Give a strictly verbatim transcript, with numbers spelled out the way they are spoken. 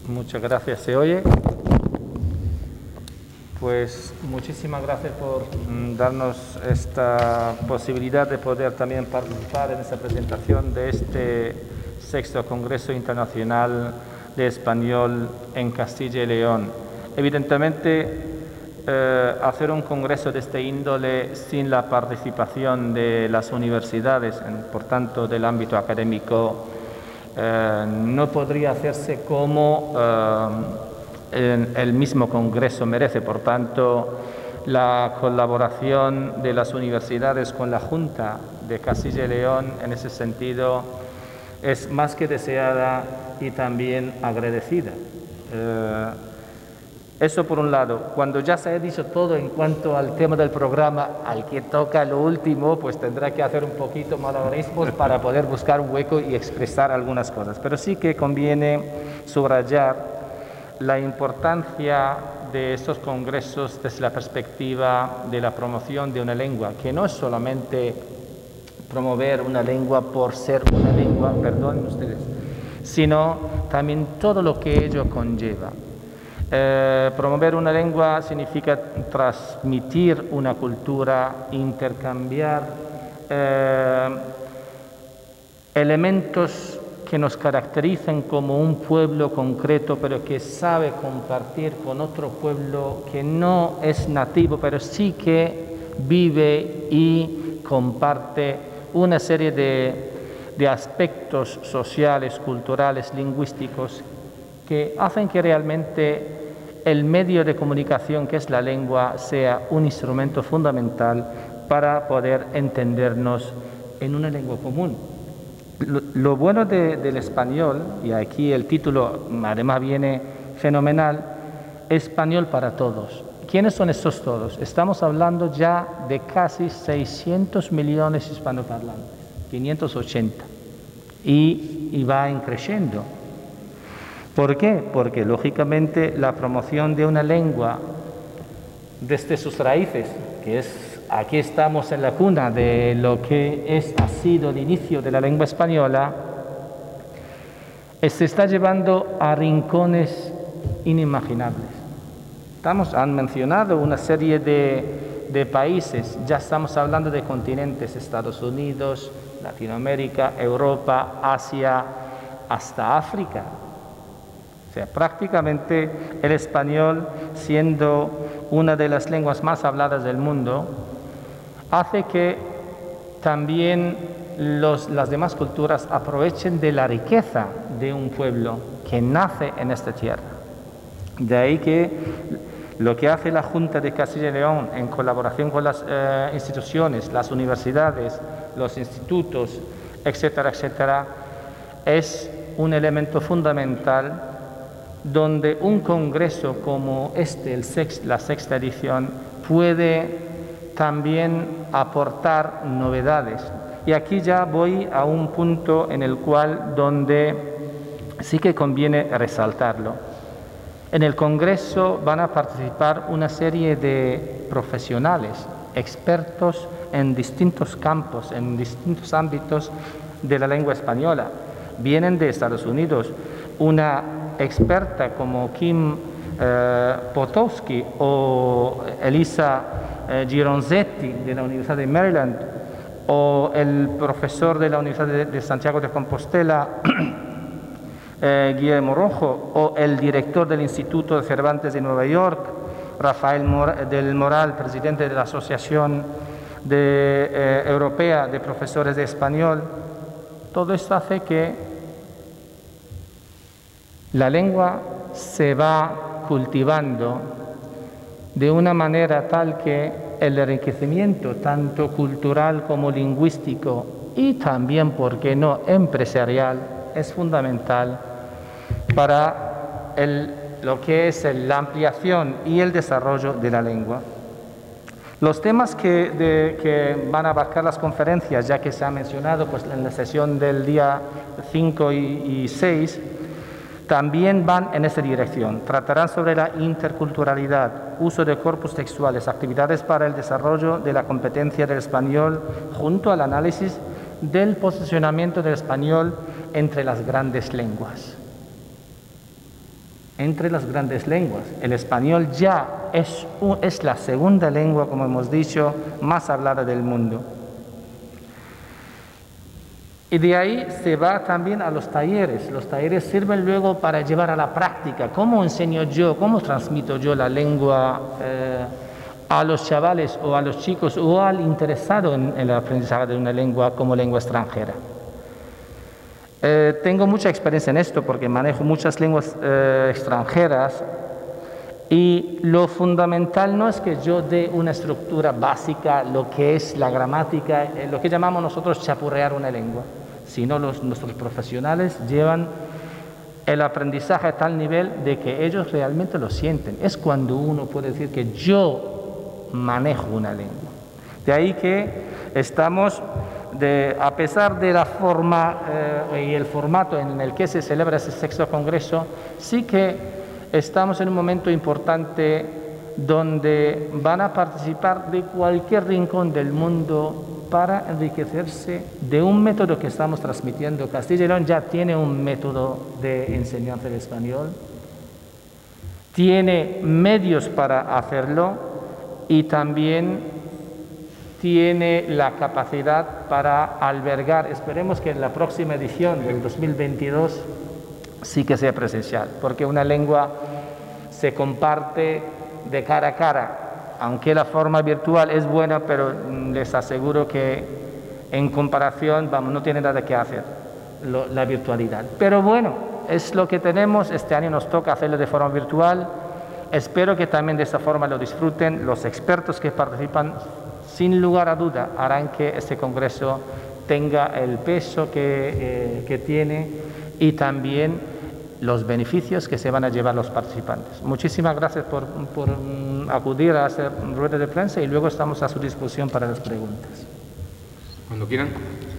Muchas gracias. ¿Se oye? Pues muchísimas gracias por mm, darnos esta posibilidad de poder también participar en esta presentación de este sexto Congreso Internacional de Español en Castilla y León. Evidentemente, eh, hacer un congreso de este índole sin la participación de las universidades, en, por tanto del ámbito académico, eh, no podría hacerse como eh, el mismo congreso merece. Por tanto, la colaboración de las universidades con la Junta de Castilla y León en ese sentido es más que deseada y también agradecida. Eh, eso por un lado. Cuando ya se ha dicho todo en cuanto al tema del programa, al que toca lo último, pues tendrá que hacer un poquito malabarismos para poder buscar un hueco y expresar algunas cosas. Pero sí que conviene subrayar la importancia de estos congresos desde la perspectiva de la promoción de una lengua, que no es solamente promover una lengua por ser una lengua, perdonen ustedes, sino también todo lo que ello conlleva. Eh, promover una lengua significa transmitir una cultura, intercambiar eh, elementos que nos caracterizan como un pueblo concreto, pero que sabe compartir con otro pueblo que no es nativo, pero sí que vive y comparte una serie de, de aspectos sociales, culturales, lingüísticos, que hacen que realmente el medio de comunicación que es la lengua sea un instrumento fundamental para poder entendernos en una lengua común. Lo, lo bueno de, del español, y aquí el título además viene fenomenal, español para todos. ¿Quiénes son estos todos? Estamos hablando ya de casi seiscientos millones hispanoparlantes, quinientos ochenta, y, y va creciendo. ¿Por qué? Porque lógicamente la promoción de una lengua desde sus raíces, que es, aquí estamos en la cuna de lo que es, ha sido el inicio de la lengua española, se está llevando a rincones inimaginables. Estamos, han mencionado una serie de, de países, ya estamos hablando de continentes, Estados Unidos, Latinoamérica, Europa, Asia, hasta África. O sea, prácticamente el español, siendo una de las lenguas más habladas del mundo, hace que también los, las demás culturas aprovechen de la riqueza de un pueblo que nace en esta tierra. De ahí que lo que hace la Junta de Castilla y León en colaboración con las eh, instituciones, las universidades, los institutos, etcétera, etcétera, es un elemento fundamental donde un congreso como este, el sex, la sexta edición, puede también aportar novedades. Y aquí ya voy a un punto en el cual donde sí que conviene resaltarlo. En el congreso van a participar una serie de profesionales, expertos en distintos campos, en distintos ámbitos de la lengua española. Vienen de Estados Unidos, una experta como Kim eh, Potowski o Elisa eh, Gironzetti de la Universidad de Maryland, o el profesor de la Universidad de, de Santiago de Compostela, eh, Guillermo Rojo, o el director del Instituto de Cervantes de Nueva York, Rafael Mor del Moral, presidente de la Asociación de, eh, Europea de Profesores de Español. Todo esto hace que la lengua se va cultivando de una manera tal que el enriquecimiento tanto cultural como lingüístico y también, ¿por qué no?, empresarial, es fundamental para el, lo que es la ampliación y el desarrollo de la lengua. Los temas que, de, que van a abarcar las conferencias, ya que se ha mencionado pues, en la sesión del día cinco y seis, también van en esa dirección. Tratarán sobre la interculturalidad, uso de corpus textuales, actividades para el desarrollo de la competencia del español, junto al análisis del posicionamiento del español entre las grandes lenguas. entre las grandes lenguas. El español ya es, es la segunda lengua, como hemos dicho, más hablada del mundo. Y de ahí se va también a los talleres. Los talleres sirven luego para llevar a la práctica. ¿Cómo enseño yo, cómo transmito yo la lengua eh, a los chavales o a los chicos o al interesado en, en el aprendizaje de una lengua como lengua extranjera? Eh, tengo mucha experiencia en esto porque manejo muchas lenguas eh, extranjeras y lo fundamental no es que yo dé una estructura básica, lo que es la gramática, eh, lo que llamamos nosotros chapurrear una lengua, sino los, nuestros profesionales llevan el aprendizaje a tal nivel de que ellos realmente lo sienten. Es cuando uno puede decir que yo manejo una lengua. De ahí que estamos, de, a pesar de la forma eh, y el formato en el que se celebra ese sexto congreso, sí que estamos en un momento importante donde van a participar de cualquier rincón del mundo para enriquecerse de un método que estamos transmitiendo. Castilla y León ya tiene un método de enseñanza del español, tiene medios para hacerlo y también tiene la capacidad para albergar, esperemos que en la próxima edición del dos mil veintidós sí que sea presencial, porque una lengua se comparte de cara a cara, aunque la forma virtual es buena, pero les aseguro que en comparación, vamos, no tiene nada que hacer lo, la virtualidad. Pero bueno, es lo que tenemos, este año nos toca hacerlo de forma virtual, espero que también de esta forma lo disfruten. Los expertos que participan, sin lugar a duda, harán que este congreso tenga el peso que, eh, que tiene y también los beneficios que se van a llevar los participantes. Muchísimas gracias por, por um, acudir a hacer rueda de prensa y luego estamos a su disposición para las preguntas. Cuando quieran.